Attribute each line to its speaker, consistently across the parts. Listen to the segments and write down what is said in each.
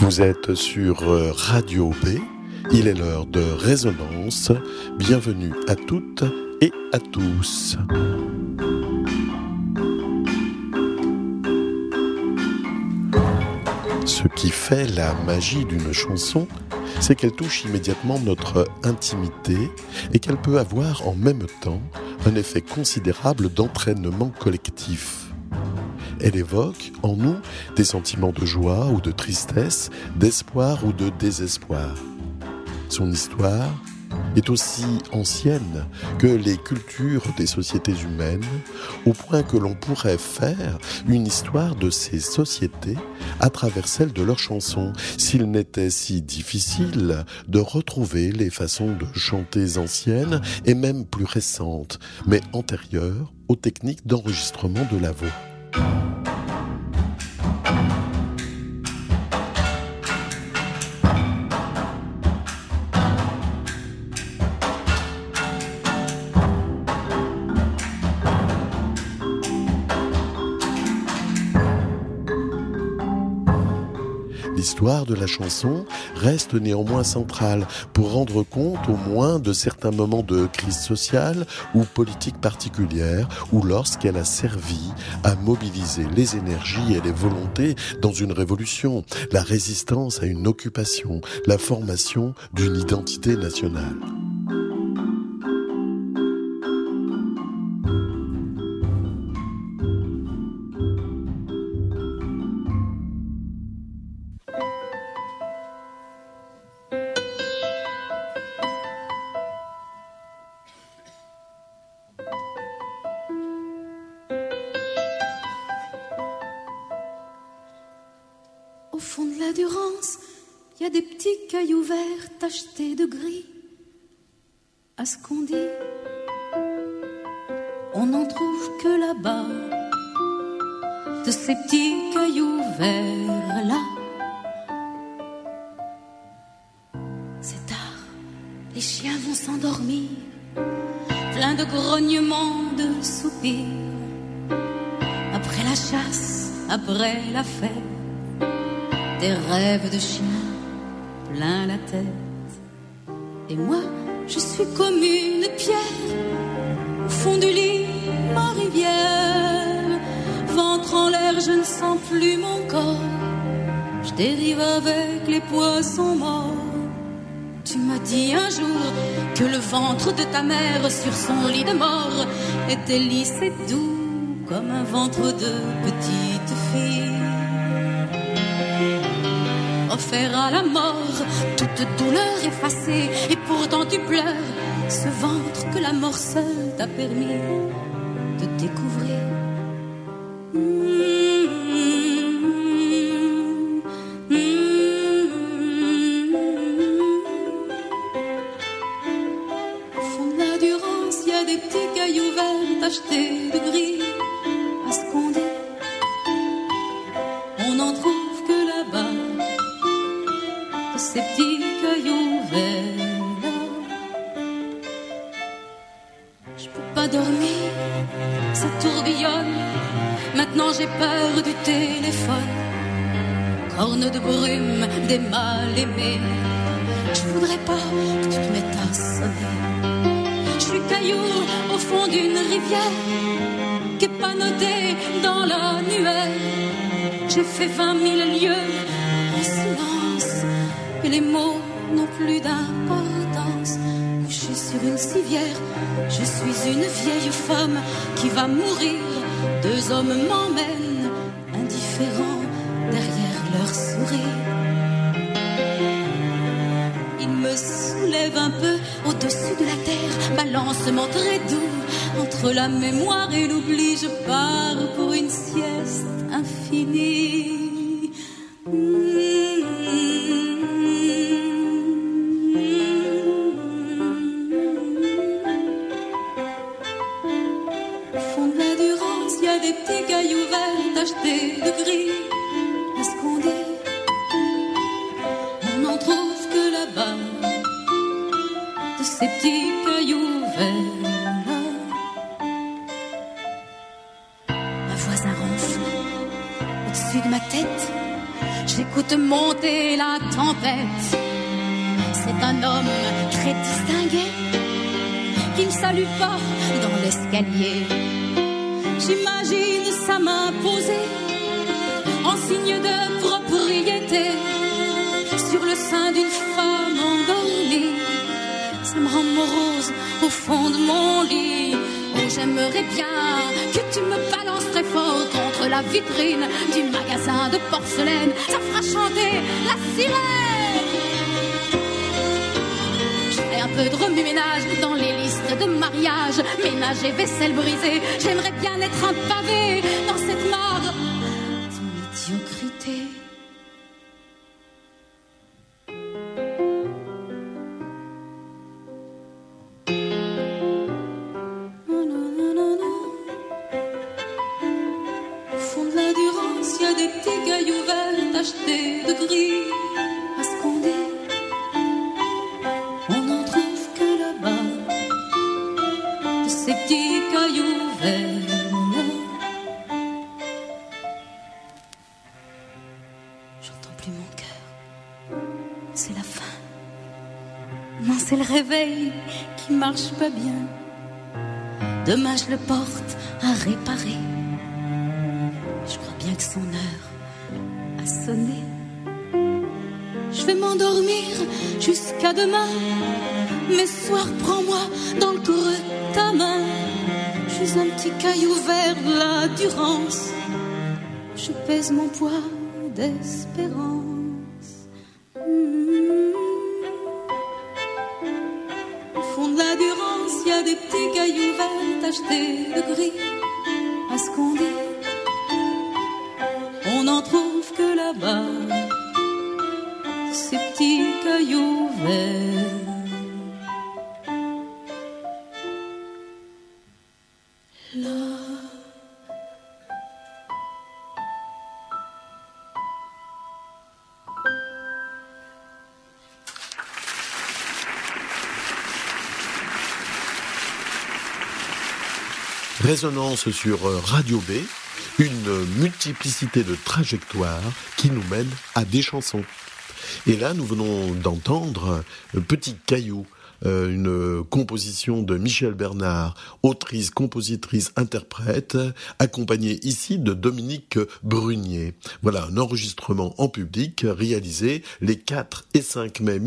Speaker 1: Vous êtes sur Radio B, il est l'heure de Résonance. Bienvenue à toutes et à tous. Ce qui fait la magie d'une chanson, c'est qu'elle touche immédiatement notre intimité et qu'elle peut avoir en même temps un effet considérable d'entraînement collectif. Elle évoque en nous des sentiments de joie ou de tristesse, d'espoir ou de désespoir. Son histoire est aussi ancienne que les cultures des sociétés humaines, au point que l'on pourrait faire une histoire de ces sociétés à travers celle de leurs chansons, s'il n'était si difficile de retrouver les façons de chanter anciennes et même plus récentes, mais antérieures aux techniques d'enregistrement de la voix. L'histoire de la chanson reste néanmoins centrale pour rendre compte au moins de certains moments de crise sociale ou politique particulière ou lorsqu'elle a servi à mobiliser les énergies et les volontés dans une révolution, la résistance à une occupation, la formation d'une identité nationale.
Speaker 2: Au fond de la Durance, il y a des petits cailloux verts tachetés de gris. À ce qu'on dit, on n'en trouve que là-bas, de ces petits cailloux verts-là. C'est tard, les chiens vont s'endormir, plein de grognements, de soupirs. Après la chasse, après la fête, des rêves de chien plein la tête. Et moi, je suis comme une pierre au fond du lit, ma rivière. Ventre en l'air, je ne sens plus mon corps. Je dérive avec les poissons morts. Tu m'as dit un jour que le ventre de ta mère sur son lit de mort était lisse et doux comme un ventre de petite fille. Offert à la mort, toute douleur effacée, et pourtant tu pleures, ce ventre que la mort seule t'a permis de découvrir. Au fond de la Durance, il y a des petits cailloux verts tachetés de gris. À ce qu'on dit, on n'en trouve que là-bas, ces petits cailloux verts-là. Je peux pas dormir, ça tourbillonne. Maintenant j'ai peur du téléphone. Corne de brume, des mal-aimés. Je voudrais pas que tu te mettes à sonner. Je suis caillou au fond d'une rivière qui est pas notée dans l'annuaire. J'ai fait 20 000 lieues en silence, et les mots n'ont plus d'importance. Couchée sur une civière, je suis une vieille femme qui va mourir. Deux hommes m'emmènent, indifférents, derrière leur sourire. Ils me soulèvent un peu au-dessus de la terre, balancement très doux entre la mémoire et l'oubli. Je pars pour une sieste infinie. De gris, à ce qu'on dit, on n'en trouve que là-bas, de ces petits cailloux verts-là. Un voisin ronfle au-dessus de ma tête. J'écoute écoute monter la tempête. C'est un homme très distingué qui ne salue pas dans l'escalier. J'imagine sa main posée en signe de propriété sur le sein d'une femme endormie. Ça me rend morose au fond de mon lit. Oh, j'aimerais bien que tu me balances très fort contre la vitrine du magasin de porcelaine. Ça fera chanter la sirène. Je ferai un peu de remue-ménage dans les listes de mariage. Ménage et vaisselle brisée. J'aimerais bien être un pavé dans cette mare de médiocrité.
Speaker 3: Achetés de gris à Scandé, on n'en trouve que là-bas de ces petits cailloux verts. J'entends plus mon cœur, c'est la fin. Non, c'est le réveil qui marche pas bien. Demain je le porte à réparer. Je crois bien que son heure a sonné. Je vais m'endormir jusqu'à demain. Mais ce soir, prends-moi dans le creux de ta main. Je suis un petit caillou vert de la Durance. Je pèse mon poids d'espérance. Au fond de la Durance, il y a des petits cailloux verts tachetés de gris à Scandé. On n'en trouve que là-bas, ces petits cailloux verts. Là.
Speaker 1: Résonance sur Radio B, une multiplicité de trajectoires qui nous mènent à des chansons. Et là, nous venons d'entendre Petit Caillou, une composition de Michel Bernard, autrice, compositrice, interprète, accompagnée ici de Dominique Brunier. Voilà un enregistrement en public réalisé les 4 et 5 mai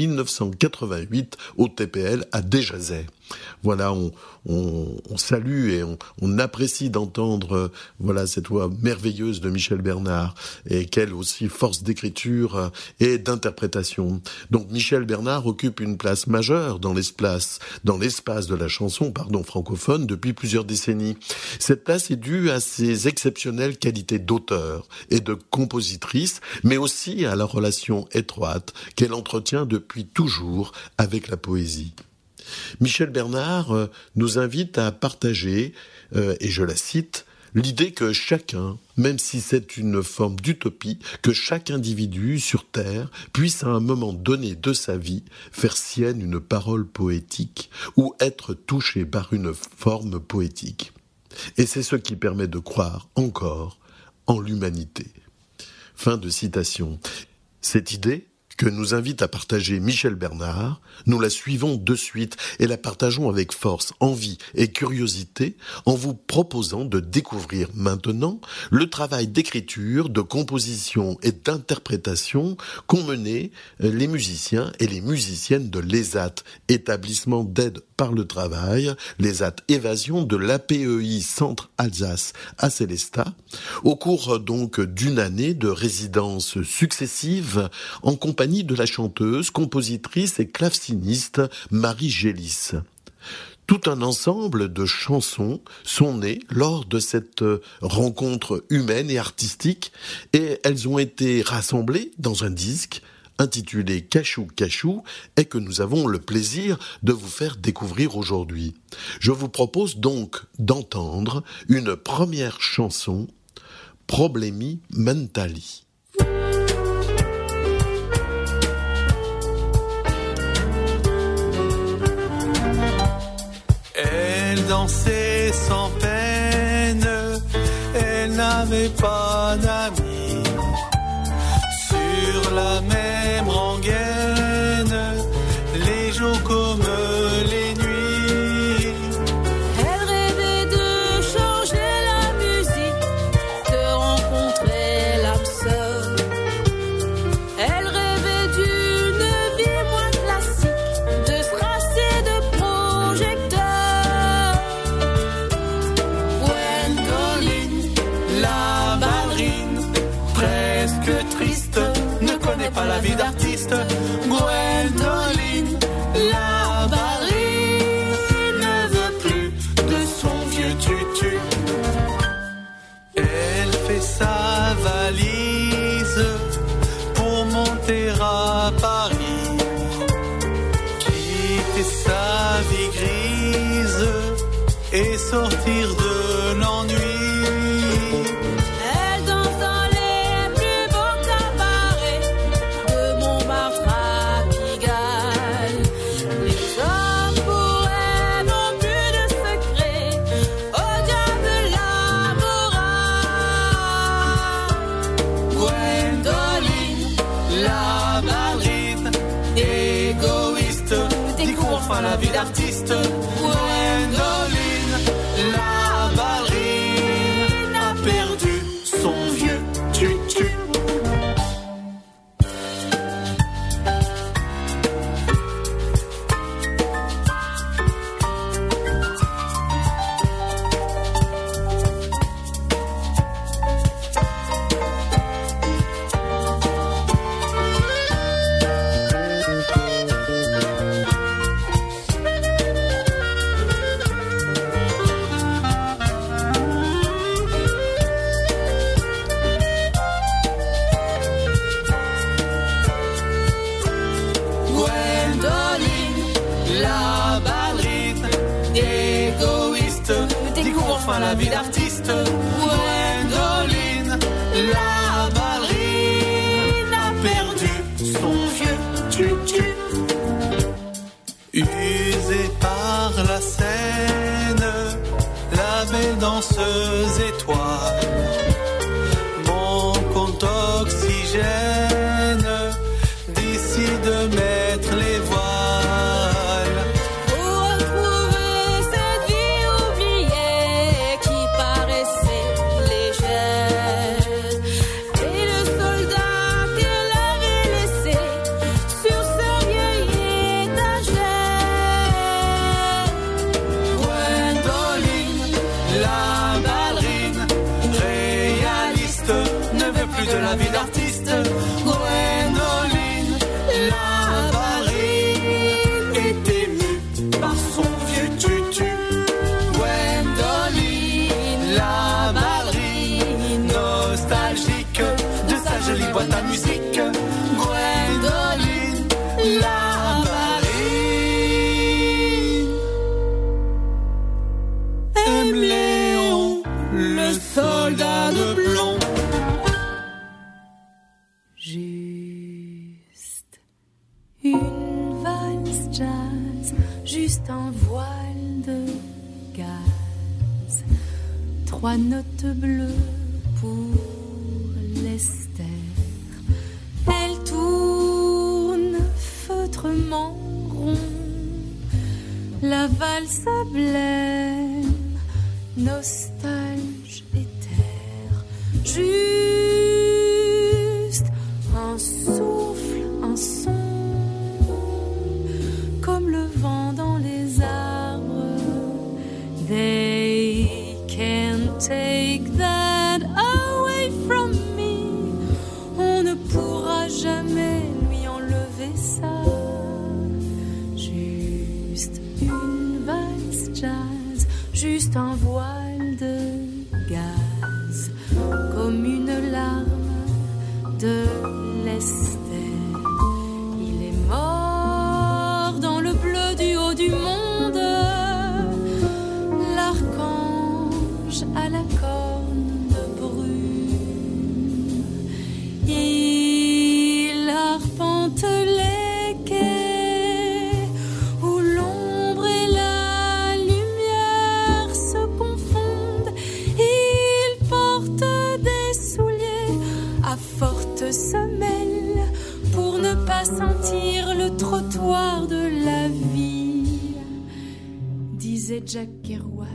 Speaker 1: 1988 au TPL à Déjazet. Voilà, on salue et on apprécie d'entendre voilà cette voix merveilleuse de Michel Bernard et quelle aussi force d'écriture et d'interprétation. Donc Michel Bernard occupe une place majeure dans l'espace de la chanson francophone depuis plusieurs décennies. Cette place est due à ses exceptionnelles qualités d'auteur et de compositrice, mais aussi à la relation étroite qu'elle entretient depuis toujours avec la poésie. Michel Bernard nous invite à partager, et je la cite, l'idée que chacun, même si c'est une forme d'utopie, que chaque individu sur Terre puisse à un moment donné de sa vie faire sienne une parole poétique ou être touché par une forme poétique. Et c'est ce qui permet de croire encore en l'humanité. Fin de citation. Cette idée que nous invite à partager Michel Bernard, nous la suivons de suite et la partageons avec force, envie et curiosité en vous proposant de découvrir maintenant le travail d'écriture, de composition et d'interprétation qu'ont mené les musiciens et les musiciennes de l'ESAT, établissement d'aide par le travail, l'ESAT Évasion de l'APEI Centre Alsace à Célestat, au cours donc d'une année de résidences successives en compagnie de la chanteuse, compositrice et claveciniste Marie Gélis. Tout un ensemble de chansons sont nées lors de cette rencontre humaine et artistique et elles ont été rassemblées dans un disque intitulé Cachou Cachou et que nous avons le plaisir de vous faire découvrir aujourd'hui. Je vous propose donc d'entendre une première chanson, Problemi Mentali.
Speaker 4: Elle dansait sans peine, elle n'avait pas d'amis. Sur vie grise et sortir de l'ennui.
Speaker 3: Elle danse dans les plus beaux cabarets de Montmartre à Pigalle. Les hommes pour elle n'ont plus de secret, au diable la morale.
Speaker 4: Gwendoline, la ballerine, égoïste, découvre enfin la vie d'artiste. Gwendoline, la ballerine, a perdu son vieux tutu. La vie d'artiste. Gwendoline, la ballerine, a perdu son vieux tutu. Usée par la scène, la belle danseuse étoile, mon compte oxygène décide de mettre les voiles. De la vie d'artiste, Gwendoline, la ballerine, est émue par son vieux tutu. Gwendoline, la ballerine, nostalgique de sa jolie boîte à musique. Gwendoline, la ballerine, aime Léon, le soldat de plomb.
Speaker 3: Juste un voile de gaz, 3 notes bleues pour l'Esther. Elle tourne feutrement rond, la valse blême, nostalgie éther. Juste un souffle, un son, comme le vent dans les arbres. They can't take that away from me. On ne pourra jamais lui enlever ça. Juste une valse jazz, juste un voile de gaz, comme une larme de l'Esther. Il est mort dans le bleu du haut du monde, l'archange à la corne de brume. Il arpente les quais où l'ombre et la lumière se confondent. Il porte des souliers à forte semelle pour ne pas sentir le trottoir de la vie, disait Jack Kerouac.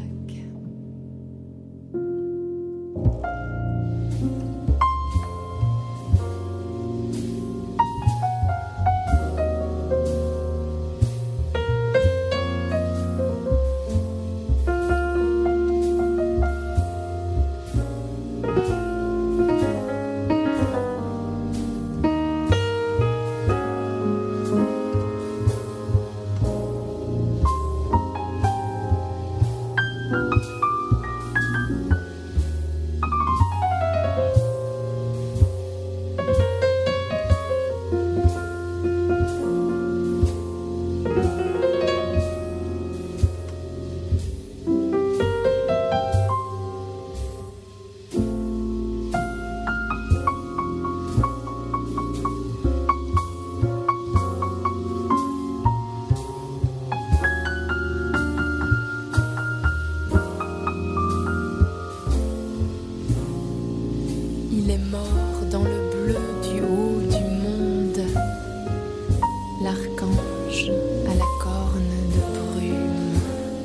Speaker 5: l'archange à la corne de brume.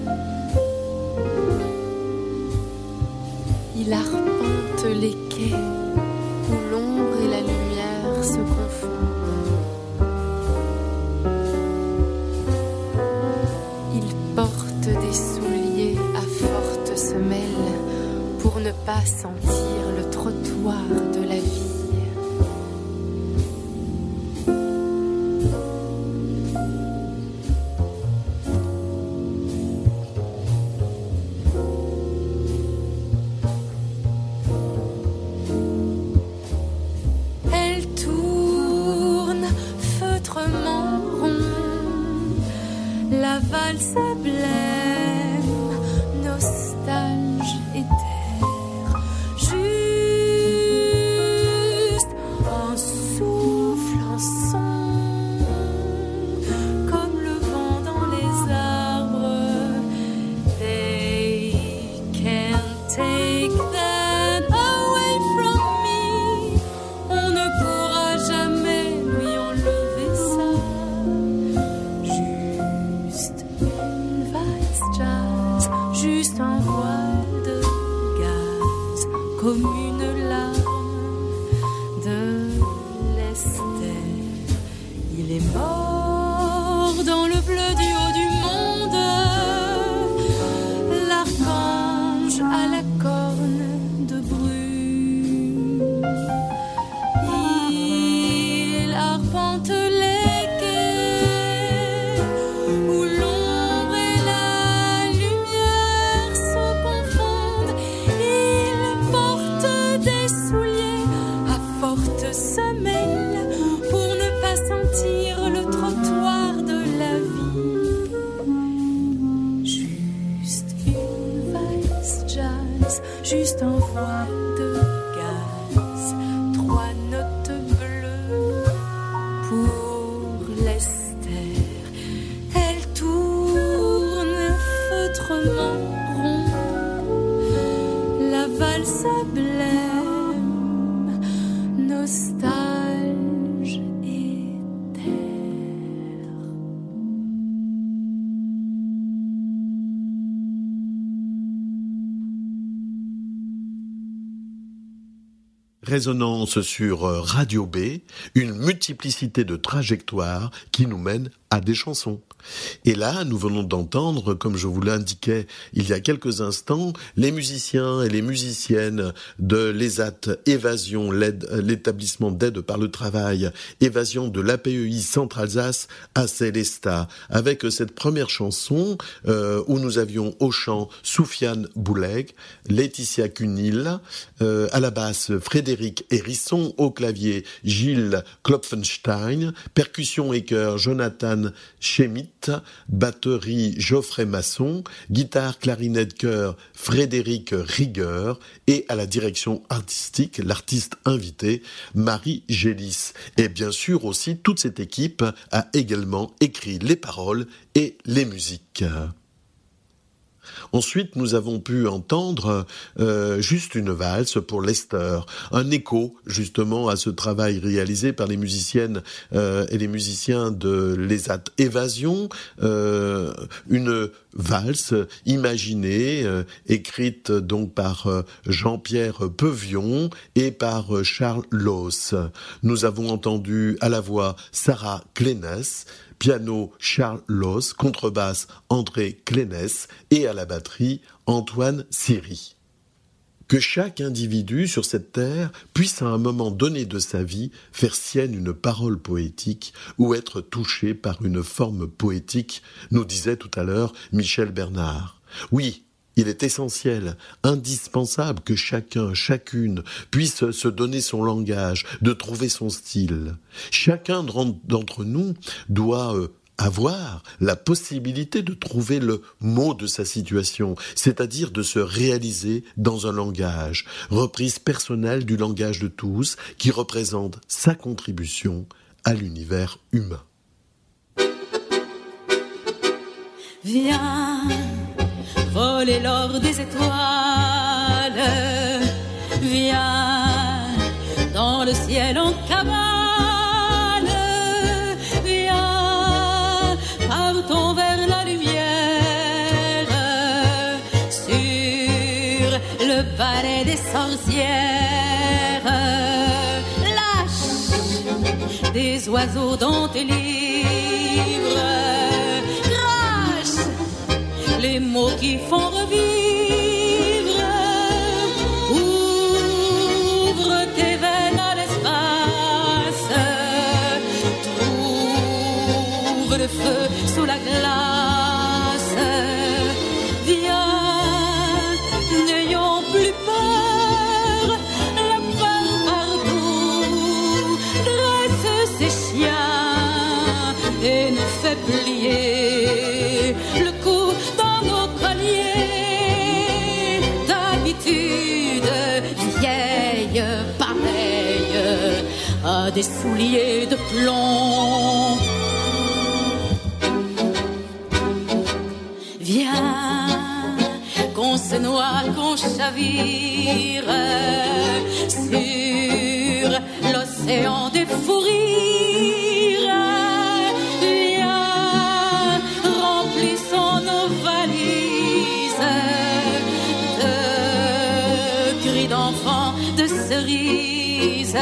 Speaker 5: Il arpente les quais où l'ombre et la lumière se confondent. Il porte des souliers à fortes semelles pour ne pas sentir le trottoir de la vie.
Speaker 3: valse blême, nostalgie et terre, juste un souffle, un son, comme le vent dans les arbres. They can't take that away from me. On ne pourra jamais lui enlever ça. Juste un voile de gaz, comme une larme de l'Esther. Il est mort dans le bleu du haut du monde, l'archange à la corne de brume. Il arpente les quais où l'ombre et la lumière se confondent. Il porte des souliers à fortes semelles pour ne pas sentir le trottoir de la vie. Juste une valse jazz, juste un voile de gaz, 3 notes bleues pour l'Esther. Elle tourne feutrement rond, la valse blême, nostalgie et terre.
Speaker 1: Résonance sur Radio B, une multiplicité de trajectoires qui nous mènent à des chansons. Et là, nous venons d'entendre, comme je vous l'indiquais il y a quelques instants, les musiciens et les musiciennes de l'ESAT Évasion, l'établissement d'aide par le travail, Évasion de l'APEI Centre-Alsace à Célestat, avec cette première chanson où nous avions au chant Soufiane Bouleg, Laetitia Cunil, à la basse Frédéric Hérisson, au clavier Gilles Klopfenstein, percussion et chœur Jonathan Schemitt, batterie Geoffrey Masson, guitare, clarinette, chœur Frédéric Rigueur et à la direction artistique, l'artiste invité Marie Gélis. Et bien sûr aussi, toute cette équipe a également écrit les paroles et les musiques. Ensuite, nous avons pu entendre juste une valse pour Lester, un écho justement à ce travail réalisé par les musiciennes et les musiciens de l'ESAT Évasion, une valse imaginée, écrite donc par Jean-Pierre Pevion et par Charles Loos. Nous avons entendu à la voix Sarah Clénès, piano Charles Loos, contrebasse André Clénès et à la batterie Antoine Siri. Que chaque individu sur cette terre puisse à un moment donné de sa vie faire sienne une parole poétique ou être touché par une forme poétique, nous disait tout à l'heure Michel Bernard. Oui, il est essentiel, indispensable que chacun, chacune puisse se donner son langage, de trouver son style. Chacun d'entre nous doit avoir la possibilité de trouver le mot de sa situation, c'est-à-dire de se réaliser dans un langage, reprise personnelle du langage de tous, qui représente sa contribution à l'univers humain.
Speaker 2: Viens voler l'or des étoiles, viens dans le ciel en cavale, viens palais des sorcières. Lâche des oiseaux dans tes livres. Crache les mots qui font revivre. Ouvre tes veines à l'espace. Trouve le feu sous la glace. Viens, n'ayons plus peur, la peur partout. Dresse ses chiens et nous fait plier le cou dans nos colliers. D'habitude, vieille, pareille à des souliers de plomb. Viens, qu'on se noie, qu'on chavire sur l'océan des fous rires. Viens, remplissons nos valises de cris d'enfants, de cerises.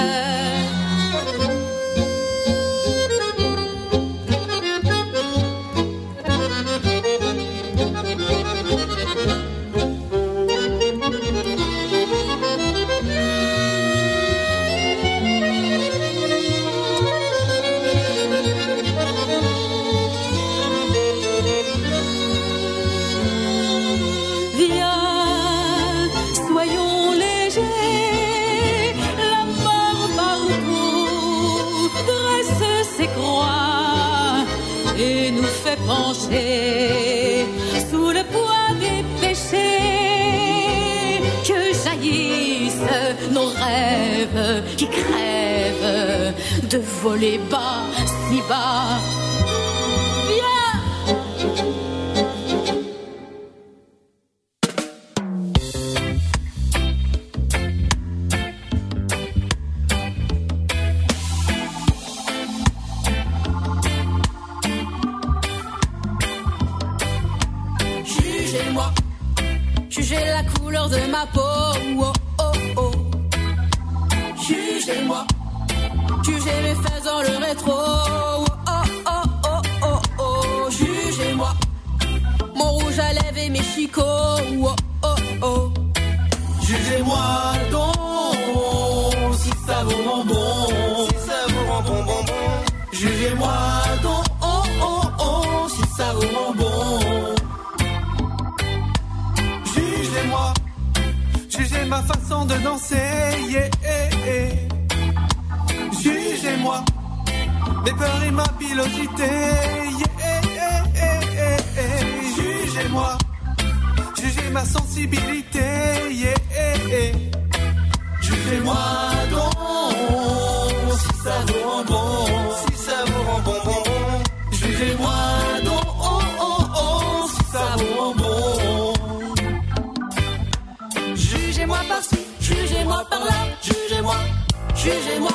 Speaker 2: Pencher sous le poids des péchés, que jaillissent nos rêves qui crèvent de voler bas, si bas. Jugez la couleur de ma peau, oh, oh, oh. Jugez-moi, jugez mes fesses dans le rétro, oh, oh, oh, oh, oh, oh. Jugez-moi, mon rouge à lèvres et mes chicots, oh, oh, oh.
Speaker 4: Jugez-moi donc, si ça vous rend bon, si ça vous rend bon, bon, bon. Jugez-moi donc, oh, oh, oh, si ça vous rend bon. Jugez ma façon de danser, yeah, yeah, yeah. Jugez-moi mes peurs et ma pilosité, yeah, yeah, yeah, yeah, yeah. Jugez-moi, jugez ma sensibilité, yeah, yeah, yeah. Jugez-moi donc, si ça vous rend bon, si ça vous rend bon, bon, bon. Jugez-moi donc, oh, oh, oh, si ça vous rend bon.
Speaker 2: Jugez-moi par-ci, jugez-moi par-là, jugez-moi, jugez-moi.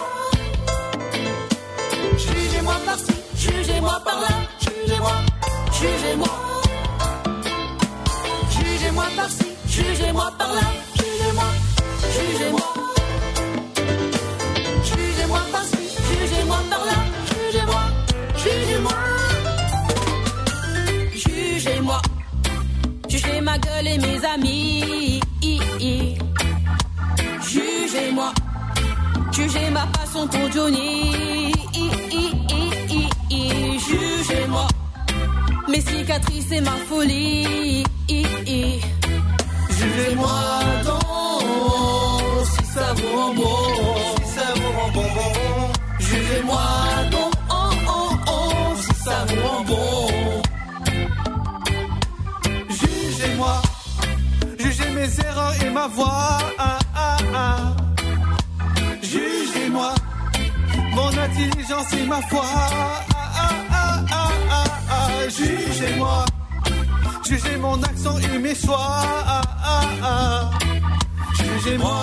Speaker 2: Jugez-moi par-ci, jugez-moi par-là, jugez-moi, jugez-moi. Jugez-moi par-ci, jugez-moi par-là, jugez-moi, jugez-moi. Jugez-moi par-ci, jugez-moi par-là, jugez-moi, jugez-moi. Jugez-moi, jugez ma gueule et mes amis. Jugez-moi, jugez ma passion pour Johnny. Jugez-moi, mes cicatrices et ma folie.
Speaker 4: Jugez-moi donc, si ça vous rend bon, si ça vous rend bon, bon, bon. Jugez-moi donc, oh, oh, oh, si ça vous rend bon. Jugez-moi, jugez mes erreurs et ma voix, Jugez-moi, mon intelligence et ma foi, Jugez-moi, jugez mon accent et mes choix, Jugez-moi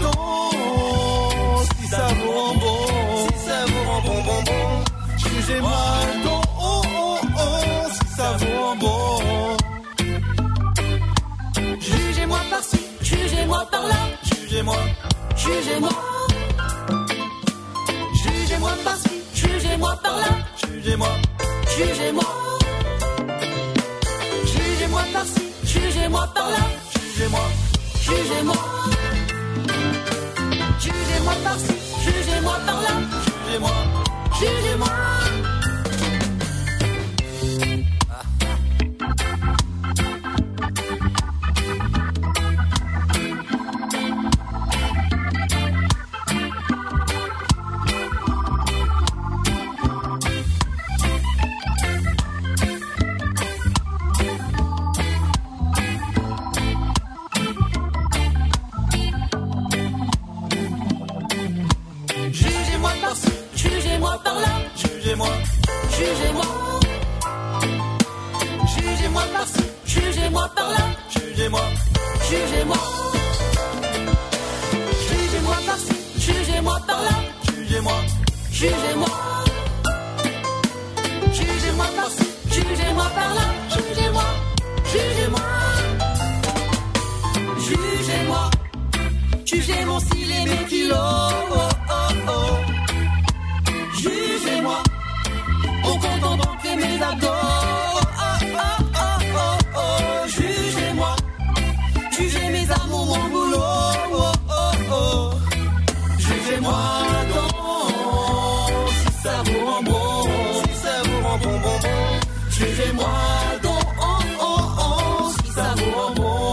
Speaker 4: donc, si ça vous rend bon, si ça vous rend bon, bon, bon. Jugez-moi donc, oh, oh, oh, si ça vous rend bon.
Speaker 2: Jugez-moi par-ci, jugez-moi par-là.
Speaker 4: jugez-moi,
Speaker 2: Jugez-moi. Jugez-moi par-ci, jugez-moi par-là.
Speaker 4: jugez-moi,
Speaker 2: Jugez-moi. Jugez-moi par-ci, jugez-moi par-là.
Speaker 4: jugez-moi,
Speaker 2: Jugez-moi. Jugez-moi par-ci, jugez-moi par-là.
Speaker 4: jugez-moi.
Speaker 2: Jugez-moi.
Speaker 4: Jugez-moi par-ci,
Speaker 2: Jugez-moi par-là.
Speaker 4: jugez-moi,
Speaker 2: Jugez-moi. Jugez-moi par-ci, jugez-moi par-là.
Speaker 4: jugez-moi,
Speaker 2: Jugez-moi. Jugez-moi par-ci, jugez-moi par-là.
Speaker 4: jugez-moi,
Speaker 2: Jugez-moi. Jugez-moi par-ci, jugez-moi par-là. Jugez-moi. Jugez-moi. Jugez-moi. Jugez mon style et mes kilos. Oh, oh, oh. Jugez-moi. Au compte en banque et mes abdos. Oh, oh, oh, oh, oh. Jugez-moi. Jugez mes amours, mon boulot. Oh, oh, oh. Jugez-moi donc si ça vous rend bon,
Speaker 4: si ça vous rend bon, bon, bon.
Speaker 2: jugez-moi donc si ça vous rend bon.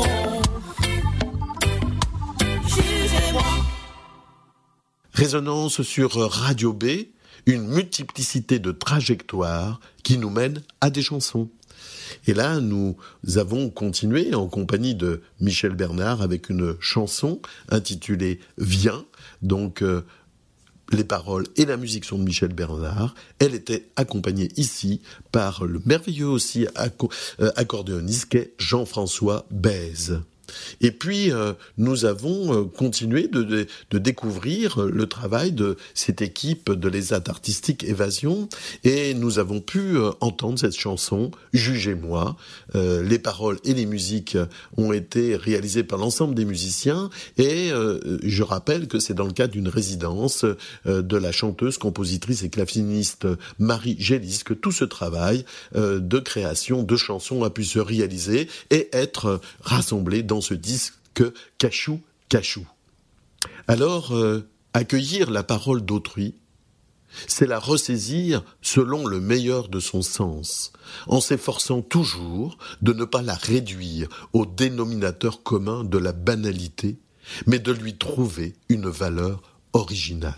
Speaker 2: Jugez-moi.
Speaker 1: Résonance sur Radio B, une multiplicité de trajectoires qui nous mènent à des chansons. Et là, nous avons continué en compagnie de Michel Bernard avec une chanson intitulée « Viens ». Donc, les paroles et la musique sont de Michel Bernard. Elle était accompagnée ici par le merveilleux aussi accordéoniste qu'est Jean-François Bèze. Et puis, nous avons continué de découvrir le travail de cette équipe de l'ESAT Artistique Évasion, et nous avons pu entendre cette chanson « Jugez-moi ». Les paroles et les musiques ont été réalisées par l'ensemble des musiciens, et je rappelle que c'est dans le cadre d'une résidence de la chanteuse, compositrice et claveciniste Marie Gélis que tout ce travail de création de chansons a pu se réaliser et être rassemblé dans ce disque Cachou Cachou. Alors, accueillir la parole d'autrui, c'est la ressaisir selon le meilleur de son sens, en s'efforçant toujours de ne pas la réduire au dénominateur commun de la banalité, mais de lui trouver une valeur originale.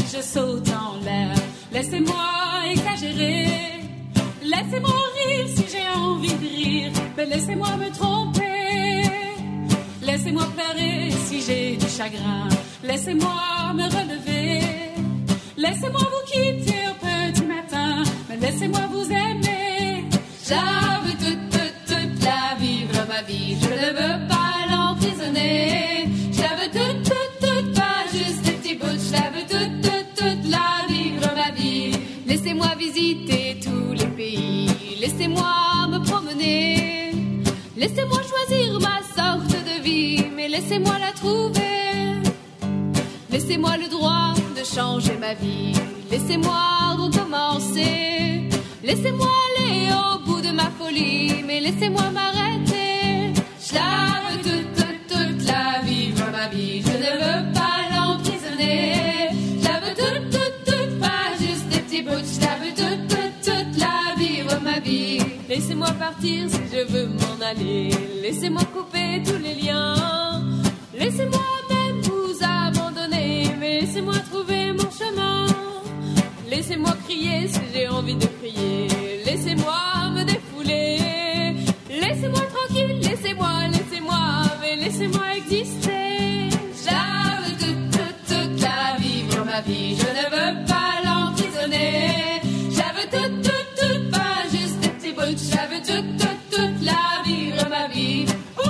Speaker 2: je saute en l'air. Laissez-moi exagérer, laissez-moi rire si j'ai envie de rire, mais laissez-moi me tromper. Laissez-moi pleurer si j'ai du chagrin, laissez-moi me relever. Laissez-moi vous quitter au petit matin, mais laissez-moi vous aimer. J'avais toute la vivre ma vie, je ne veux pas l'emprisonner. Je la veux toute, pas juste des petits bouts. Je la veux toute la vivre ma vie. Laissez-moi visiter tous les pays, laissez-moi me promener. Laissez-moi choisir ma sorte de vie, mais laissez-moi la trouver. Laissez-moi le droit de changer ma vie, laissez-moi recommencer. Laissez-moi aller au bout de ma folie, mais laissez-moi m'arrêter. Je la veux toute la vivre ma vie, je ne veux pas l'emprisonner. Je la veux toute, pas juste des petits bouts. Je la veux toute la vivre ma vie. Laissez-moi partir si je veux m'en aller, laissez-moi couper tous les liens. Laissez-moi même vous abandonner, mais laissez-moi trouver mon chemin. Laissez-moi crier si j'ai envie de crier, laissez-moi me défouler. Laissez-moi tranquille, laissez-moi, mais laissez-moi exister. Je veux toute la vivre ma vie, je ne veux pas l'emprisonner. Je veux toute, pas juste des petits bouts. Je veux toute la vivre ma vie.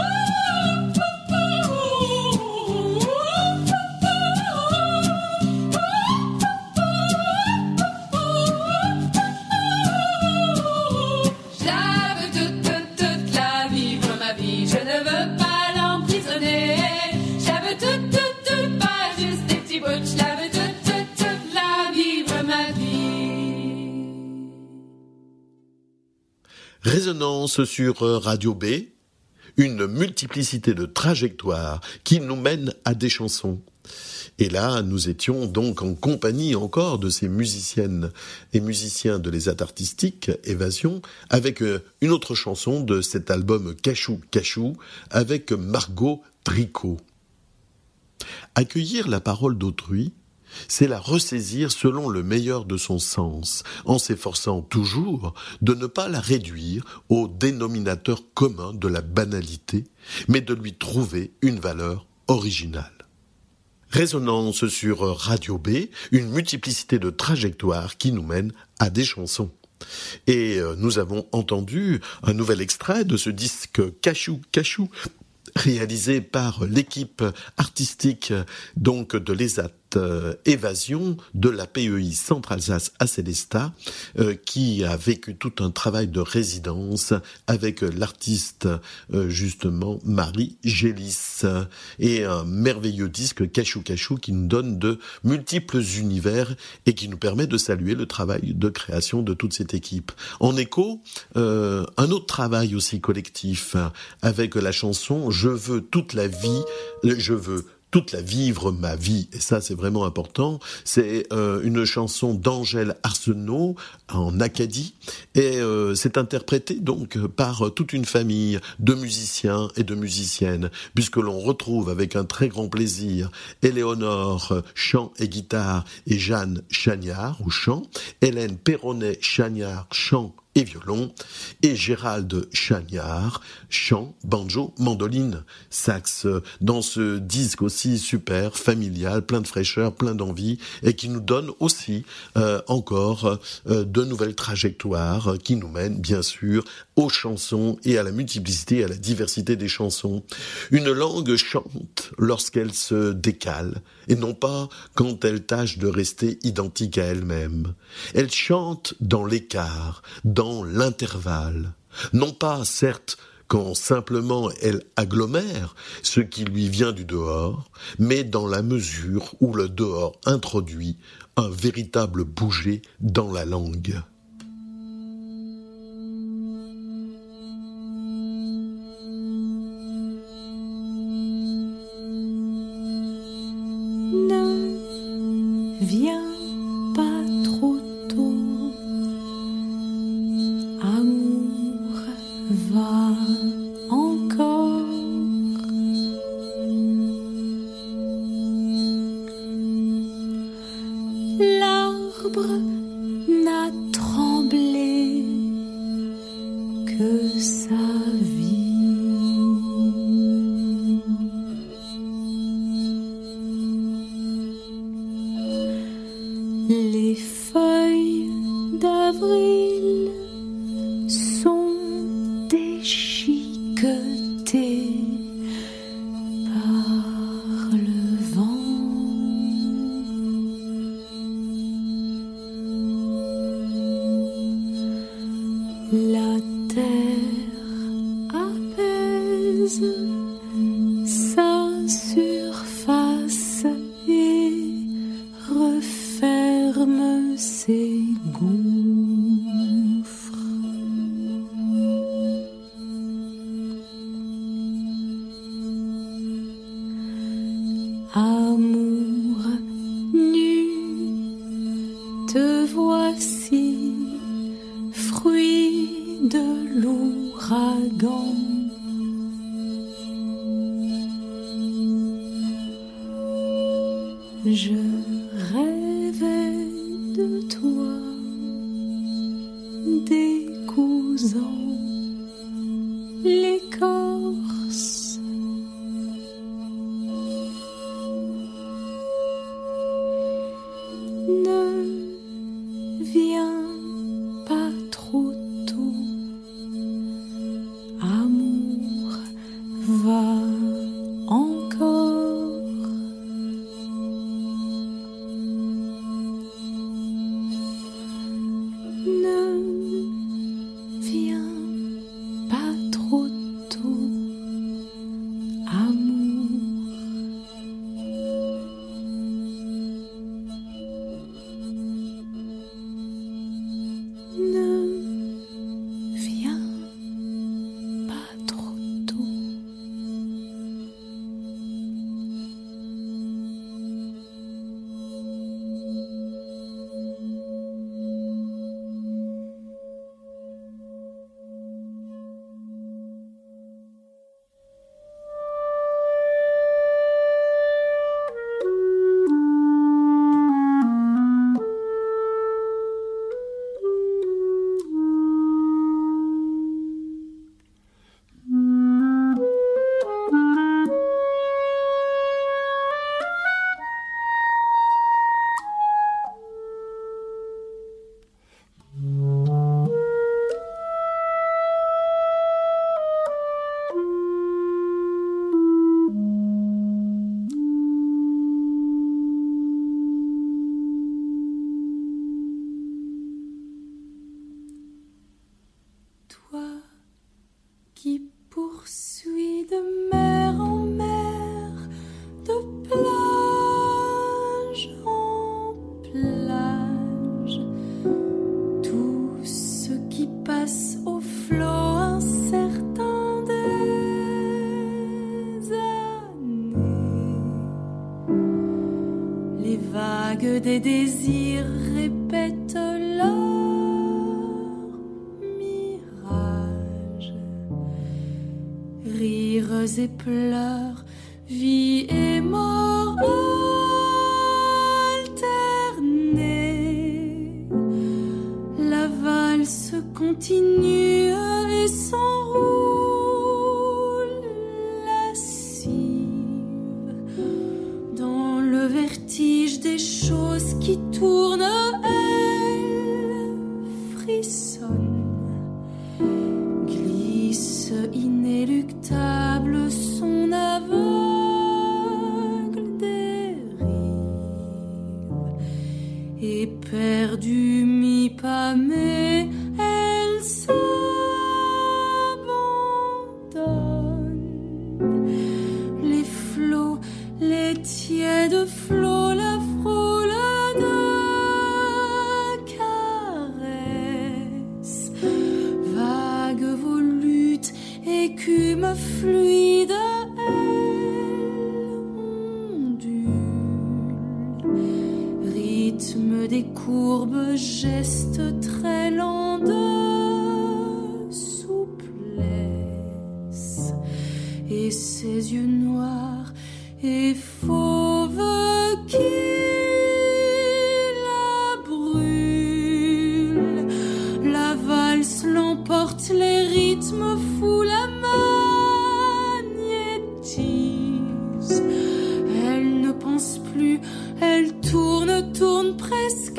Speaker 1: Résonance sur Radio B, une multiplicité de trajectoires qui nous mènent à des chansons. Et là, nous étions donc en compagnie encore de ces musiciennes et musiciens de l'ESAT artistique, Évasion, avec une autre chanson de cet album Cachou Cachou, avec Margot Tricot. Accueillir la parole d'autrui, c'est la ressaisir selon le meilleur de son sens, en s'efforçant toujours de ne pas la réduire au dénominateur commun de la banalité, mais de lui trouver une valeur originale. Résonance sur Radio B, une multiplicité de trajectoires qui nous mènent à des chansons. Et nous avons entendu un nouvel extrait de ce disque Cachou Cachou, réalisé par l'équipe artistique donc de l'ESAT Évasion de la PEI Centre-Alsace à Célestat, qui a vécu tout un travail de résidence avec l'artiste justement Marie Gélis, et un merveilleux disque Cachou Cachou qui nous donne de multiples univers et qui nous permet de saluer le travail de création de toute cette équipe. En écho, un autre travail aussi collectif avec la chanson Je veux toute la vie, je veux toute la vivre ma vie, et ça c'est vraiment important. C'est une chanson d'Angèle Arsenault en Acadie, et c'est interprété donc par toute une famille de musiciens et de musiciennes, puisque l'on retrouve avec un très grand plaisir Éléonore chant et guitare et Jeanne Chagnard au chant, Hélène Perronnet-Chagnard chant et violon, et Gérald Chagnard, chant, banjo, mandoline, sax, dans ce disque aussi super, familial, plein de fraîcheur, plein d'envie, et qui nous donne aussi encore de nouvelles trajectoires qui nous mènent bien sûr aux chansons et à la multiplicité et à la diversité des chansons. Une langue chante lorsqu'elle se décale, et non pas quand elle tâche de rester identique à elle-même. Elle chante dans l'écart, dans l'intervalle. Non pas, certes, quand simplement elle agglomère ce qui lui vient du dehors, mais dans la mesure où le dehors introduit un véritable bouger dans la langue.
Speaker 3: Ne viens pas trop tôt, amour, va encore. l'arbre n'a tremblé que sa vie. Les feuilles d'avril sont déchiquetées par le vent. La terre apaise sa surface et referme ses gouffres. Amour nu, te voici, fruit de l'ouragan. Je rêvais de toi, décousant l'écorce. Ne viens pas trop tôt, amour, va encore. Ne viens pas trop tôt, amour. Ne viens pas trop tôt. Toi qui poursuis de mer en mer, de plage en plage, tout ce qui passe au flot incertain des années, les vagues des désirs répètent leur rires et pleurs, vie et mort alternée. La valse continue et s'enroule lascive dans le vertige des choses qui tournent. Elle frissonne, glisse inéluctable, son aveugle dérive, éperdue, mi-pâmée, elle s'abandonne. Les flots, les tièdes flots la frôlent de caresses, vagues volutes, écume fluide, elle ondule, rythme des courbes, gestes très lents de souplesse, et ses yeux noirs et fauves qui la brûlent Elle tourne, tourne presque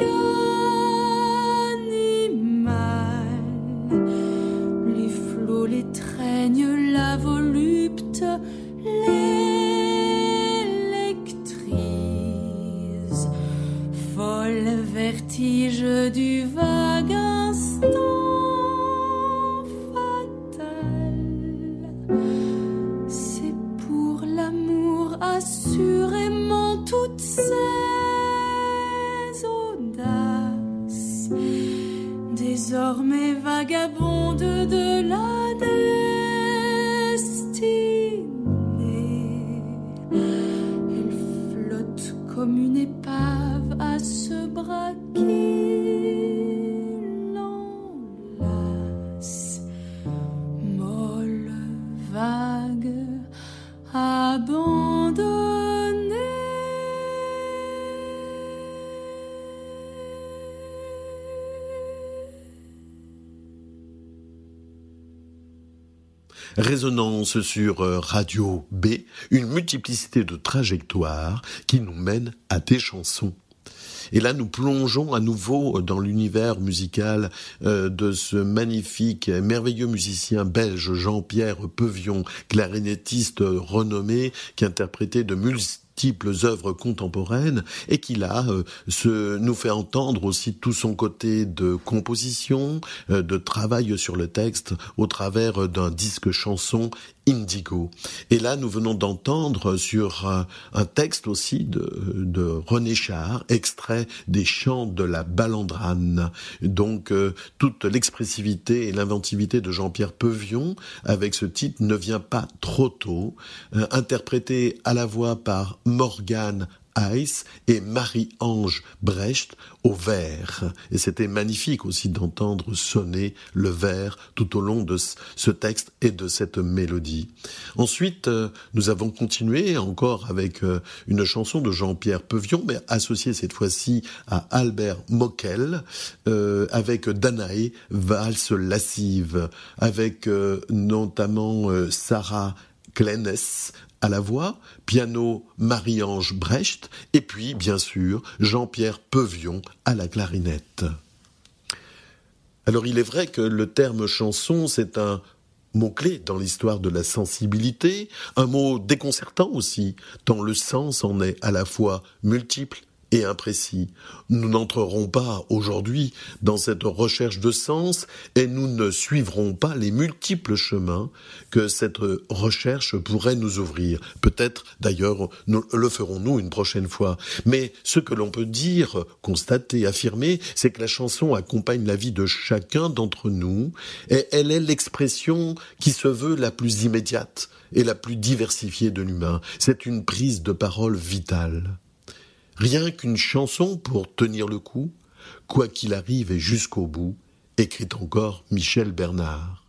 Speaker 3: animale. Les flots, les traîgnent, la volupte l'électrise. Folle vertige du vague instant fatal. C'est pour l'amour assurément toutes ces audaces, désormais vagabondes de la destinée. Elle flotte comme une épave à ce bras qui l'enlace, molle, vague, abandonnée.
Speaker 1: Résonance sur Radio B, une multiplicité de trajectoires qui nous mènent à des chansons. Et là, nous plongeons à nouveau dans l'univers musical de ce magnifique et merveilleux musicien belge Jean-Pierre Pevion, clarinettiste renommé, qui interprétait de multiples œuvres contemporaines et qui là nous fait entendre aussi tout son côté de composition, de travail sur le texte au travers d'un disque chanson Indigo. Et là, nous venons d'entendre sur un texte aussi de René Char, extrait des Chants de la Balandrane. Donc, toute l'expressivité et l'inventivité de Jean-Pierre Pevion avec ce titre Ne vient pas trop tôt, interprété à la voix par Morgane Heiss et Marie-Ange Brecht au verre. Et c'était magnifique aussi d'entendre sonner le verre tout au long de ce texte et de cette mélodie. Ensuite, nous avons continué encore avec une chanson de Jean-Pierre Pevion, mais associée cette fois-ci à Albert Moquel, avec Danae, valse lascive, avec notamment Sarah Clénes à la voix, piano Marie-Ange Brecht, et puis, bien sûr, Jean-Pierre Pevion à la clarinette. Alors, il est vrai que le terme chanson, c'est un mot-clé dans l'histoire de la sensibilité, un mot déconcertant aussi, tant le sens en est à la fois multiple et imprécis. Nous n'entrerons pas aujourd'hui dans cette recherche de sens et nous ne suivrons pas les multiples chemins que cette recherche pourrait nous ouvrir. Peut-être, d'ailleurs, le ferons-nous une prochaine fois. Mais ce que l'on peut dire, constater, affirmer, c'est que la chanson accompagne la vie de chacun d'entre nous et elle est l'expression qui se veut la plus immédiate et la plus diversifiée de l'humain. C'est une prise de parole vitale. Rien qu'une chanson pour tenir le coup, quoi qu'il arrive et jusqu'au bout, écrit encore Michel Bernard.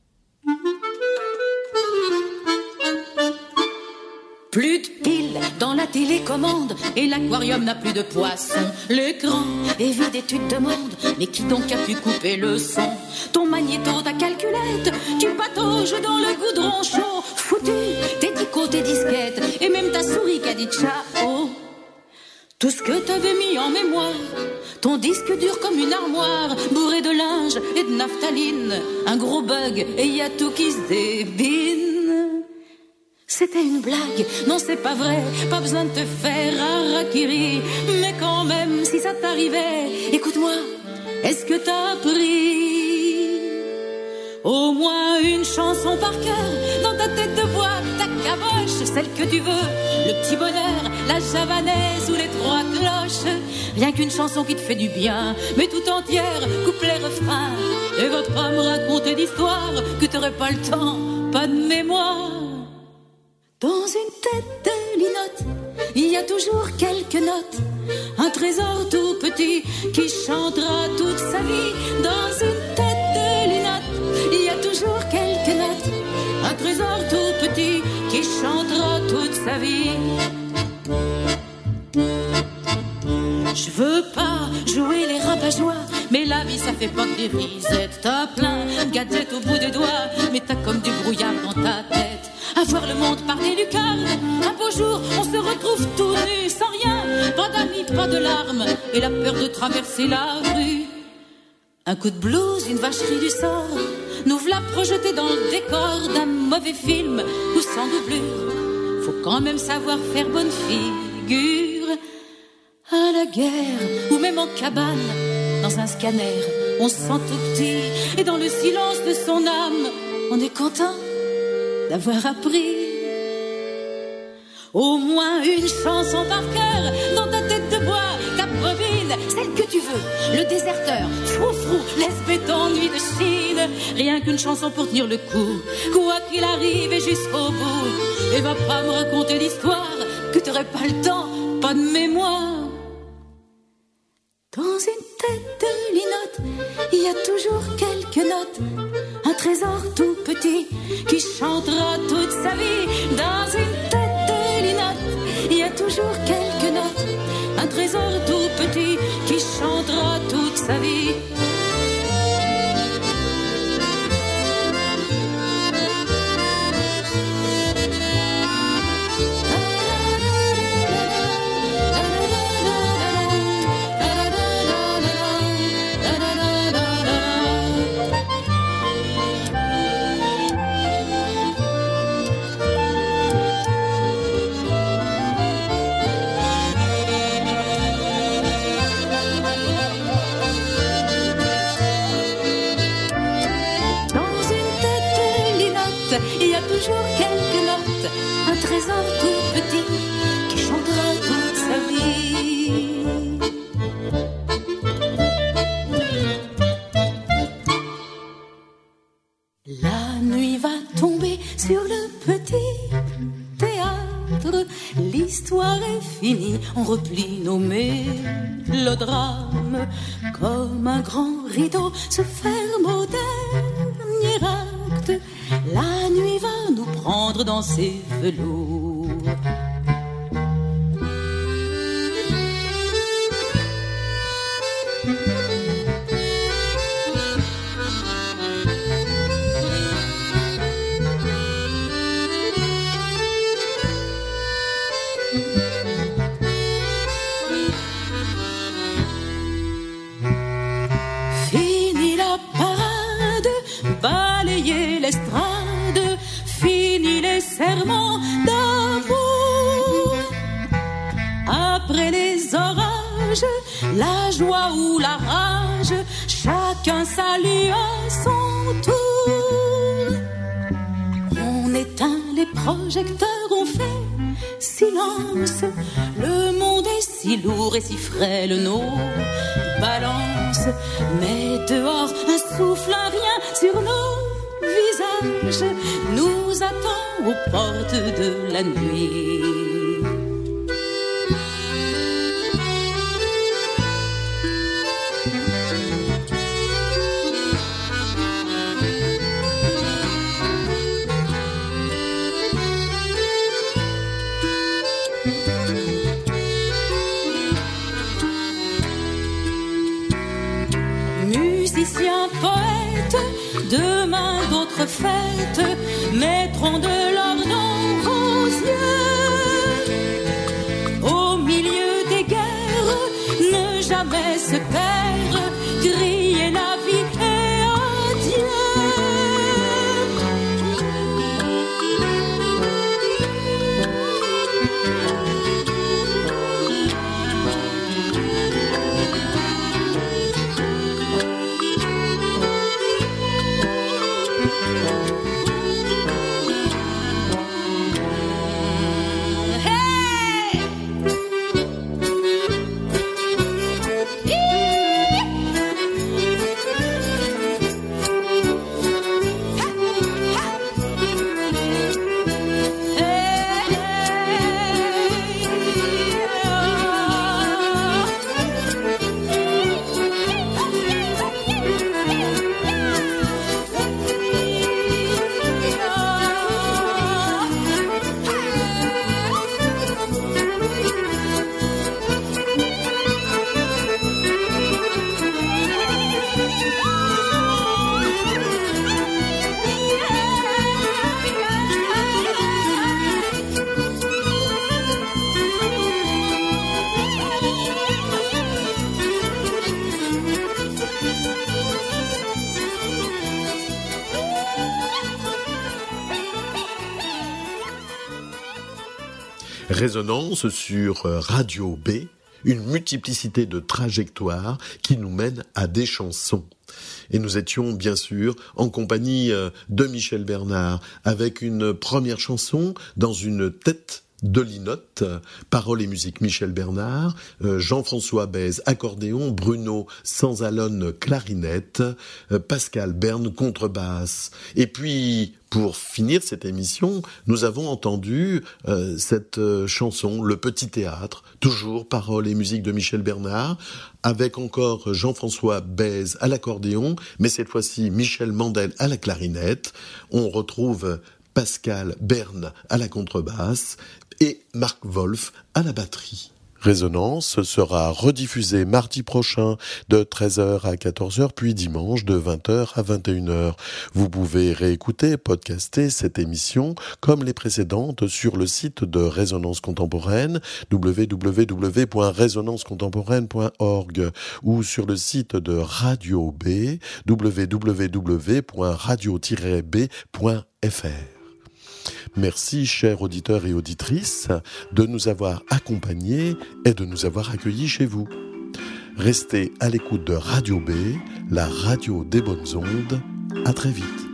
Speaker 2: Plus de piles dans la télécommande et l'aquarium n'a plus de poissons. L'écran est vide et tu te demandes, mais qui donc a pu couper le son? Ton magnéto, ta calculette, tu patauges dans le goudron chaud. Foutu, tes dicots, tes disquettes et même ta souris qui a dit ciao. Tout ce que t'avais mis en mémoire, ton disque dur comme une armoire, bourré de linge et de naphtaline, un gros bug et y a tout qui se débine. C'était une blague, non c'est pas vrai, pas besoin de te faire harakiri. Mais quand même, si ça t'arrivait, écoute-moi, est-ce que t'as appris au moins une chanson par cœur dans ta tête de bois, ta caboche, celle que tu veux, le petit bonheur, la javanaise ou les trois cloches. Rien qu'une chanson qui te fait du bien, mais tout entière, couplet, refrain. Et votre pas me raconter d'histoires que t'aurais pas le temps, pas de mémoire. Dans une tête de linotte, il y a toujours quelques notes, un trésor tout petit qui chantera toute sa vie. Dans une tête de linotte, il y a toujours quelques notes, un trésor tout petit qui chantera toute sa vie. Je veux pas jouer les rabat-joie, mais la vie ça fait pas que des risettes. T'as plein de gadgets au bout des doigts, mais t'as comme du brouillard dans ta tête. À voir le monde par des lucarnes, un beau jour on se retrouve tout nus, sans rien, pas d'amis pas de larmes et la peur de traverser la rue. Un coup de blues, une vacherie du sort, nous voilà projetés dans le décor d'un mauvais film ou sans doublure. Faut quand même savoir faire bonne figure. À la guerre, ou même en cabane, dans un scanner, on se sent tout petit. Et dans le silence de son âme, on est content d'avoir appris au moins une chanson par cœur dans ta tête de bois, Cap-Bobine, celle que tu veux, le déserteur, froufrou, laisse-béton, nuit de Chine. Rien qu'une chanson pour tenir le coup, quoi qu'il arrive et jusqu'au bout. Et va pas me raconter l'histoire que t'aurais pas le temps, pas de mémoire. Dans une tête de linotte, il y a toujours quelques notes, un trésor tout petit qui chantera toute sa vie. Dans une tête de linotte, il y a toujours quelques notes, un trésor tout petit qui chantera toute sa vie. Il y a toujours quelques notes, un trésor tout petit qui chantera toute sa vie. La nuit va tomber sur le petit théâtre, l'histoire est finie, on replie nos mélodrames. Comme un grand rideau se ferme au dernier acte, la nuit va nous prendre dans ses velours. Fini la parade, balayer l'estrade, fini les serments d'amour. Après les orages, la joie ou la rage, chacun salue à son tour. On éteint les projecteurs, on fait silence. Le monde est si lourd et si frêle, nos balances. Mais dehors, un souffle, un rien sur nos visages nous attend aux portes de la nuit. Musiciens, poètes, demain d'autres fêtes mettront de l'or dans vos yeux. Au milieu des guerres, ne jamais se taire, crier la vie et adieu.
Speaker 1: Résonance sur Radio B, une multiplicité de trajectoires qui nous mènent à des chansons. Et nous étions bien sûr en compagnie de Michel Bernard avec une première chanson dans une tête de Linotte, paroles et musique Michel Bernard, Jean-François Bèze accordéon, Bruno Sanzalone clarinette, Pascal Berne contrebasse. Et puis pour finir cette émission, nous avons entendu cette chanson Le Petit Théâtre, toujours paroles et musique de Michel Bernard, avec encore Jean-François Bèze à l'accordéon, mais cette fois-ci Michel Mandel à la clarinette. On retrouve Pascal Berne à la contrebasse et Marc Wolf à la batterie. Résonance sera rediffusée mardi prochain de 13h à 14h, puis dimanche de 20h à 21h. Vous pouvez réécouter, podcaster cette émission comme les précédentes sur le site de Résonance Contemporaine, www.résonancecontemporaine.org, ou sur le site de Radio B, www.radio-b.fr. Merci, chers auditeurs et auditrices, de nous avoir accompagnés et de nous avoir accueillis chez vous. Restez à l'écoute de Radio B, la radio des bonnes ondes. À très vite.